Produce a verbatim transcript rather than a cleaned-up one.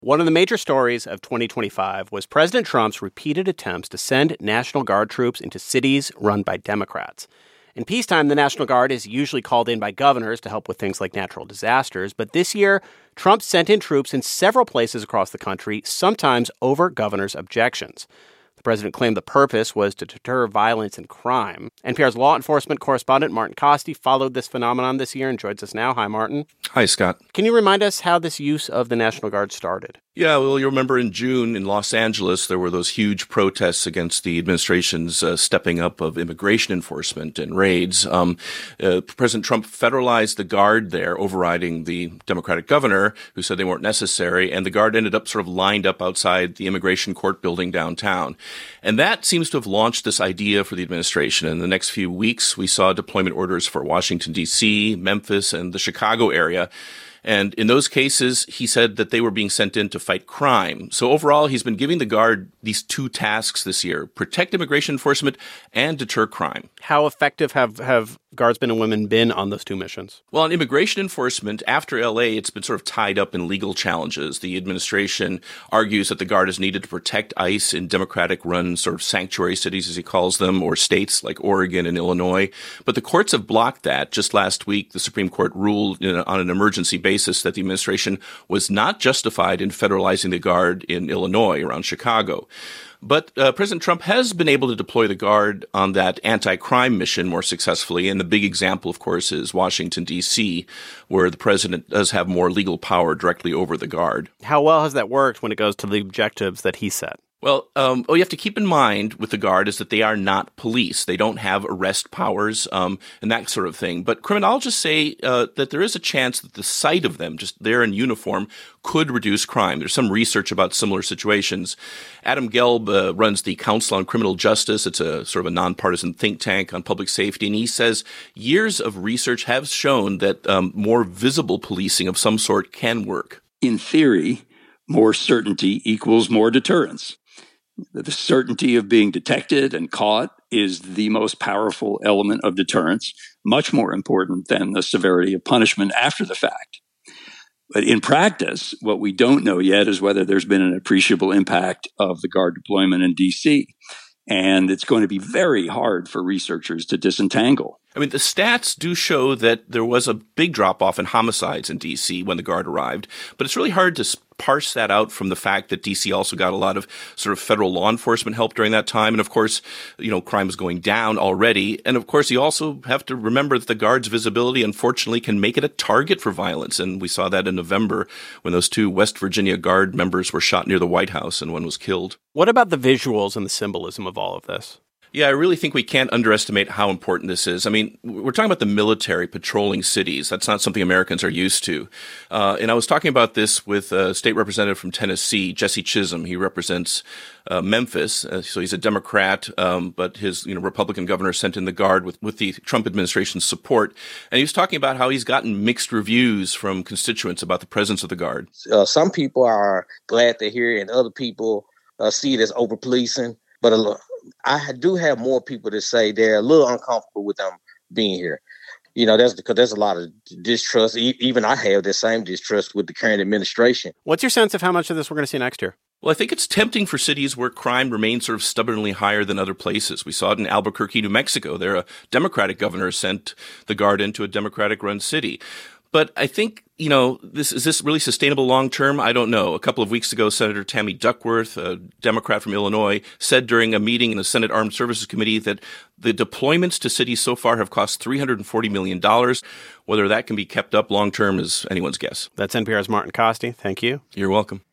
One of the major stories of twenty twenty-five was President Trump's repeated attempts to send National Guard troops into cities run by Democrats. In peacetime, the National Guard is usually called in by governors to help with things like natural disasters. But this year, Trump sent in troops in several places across the country, sometimes over governors' objections. The president claimed the purpose was to deter violence and crime. N P R's law enforcement correspondent Martin Kaste followed this phenomenon this year and joins us now. Hi, Martin. Hi, Scott. Can you remind us how this use of the National Guard started? Yeah, well, you remember in June in Los Angeles, there were those huge protests against the administration's uh, stepping up of immigration enforcement and raids. Um, uh, President Trump federalized the Guard there, overriding the Democratic governor who said they weren't necessary, and the Guard ended up sort of lined up outside the immigration court building downtown. And that seems to have launched this idea for the administration. In the next few weeks, we saw deployment orders for Washington, D C, Memphis, and the Chicago area. And in those cases, he said that they were being sent in to fight crime. So overall, he's been giving the Guard these two tasks this year: protect immigration enforcement and deter crime. How effective have, have Guardsmen and women been on those two missions? Well, on immigration enforcement, after L A, it's been sort of tied up in legal challenges. The administration argues that the Guard is needed to protect ICE in Democratic-run sort of sanctuary cities, as he calls them, or states like Oregon and Illinois. But the courts have blocked that. Just last week, the Supreme Court ruled you know, on an emergency basis that the administration was not justified in federalizing the Guard in Illinois, around Chicago. But uh, President Trump has been able to deploy the Guard on that anti-crime mission more successfully. And the big example, of course, is Washington, D C, where the president does have more legal power directly over the Guard. How well has that worked when it goes to the objectives that he set? Well, um, what you have to keep in mind with the Guard is that they are not police. They don't have arrest powers um, and that sort of thing. But criminologists say uh, that there is a chance that the sight of them, just there in uniform, could reduce crime. There's some research about similar situations. Adam Gelb uh, runs the Council on Criminal Justice. It's a sort of a nonpartisan think tank on public safety. And he says years of research have shown that um, more visible policing of some sort can work. In theory, more certainty equals more deterrence. The certainty of being detected and caught is the most powerful element of deterrence, much more important than the severity of punishment after the fact. But in practice, what we don't know yet is whether there's been an appreciable impact of the Guard deployment in D C. And it's going to be very hard for researchers to disentangle. I mean, the stats do show that there was a big drop-off in homicides in D C when the Guard arrived, but it's really hard to parse that out from the fact that D C also got a lot of sort of federal law enforcement help during that time. And of course, you know, crime is going down already. And of course, you also have to remember that the Guard's visibility, unfortunately, can make it a target for violence. And we saw that in November when those two West Virginia Guard members were shot near the White House and one was killed. What about the visuals and the symbolism of all of this? Yeah, I really think we can't underestimate how important this is. I mean, we're talking about the military patrolling cities. That's not something Americans are used to. Uh, and I was talking about this with a state representative from Tennessee, Jesse Chisholm. He represents uh, Memphis, uh, so he's a Democrat, um, but his you know Republican governor sent in the Guard with, with the Trump administration's support. And he was talking about how he's gotten mixed reviews from constituents about the presence of the Guard. Uh, some people are glad to hear it, and other people uh, see it as over-policing. But a, I do have more people that say they're a little uncomfortable with them being here. You know, that's because there's a lot of distrust. E- even I have the same distrust with the current administration. What's your sense of how much of this we're going to see next year? Well, I think it's tempting for cities where crime remains sort of stubbornly higher than other places. We saw it in Albuquerque, New Mexico. There, a Democratic governor sent the Guard into a Democratic-run city. But I think, you know, this is this really sustainable long term? I don't know. A couple of weeks ago, Senator Tammy Duckworth, a Democrat from Illinois, said during a meeting in the Senate Armed Services Committee that the deployments to cities so far have cost three hundred forty million dollars. Whether that can be kept up long term is anyone's guess. That's N P R's Martin Kaste. Thank you. You're welcome.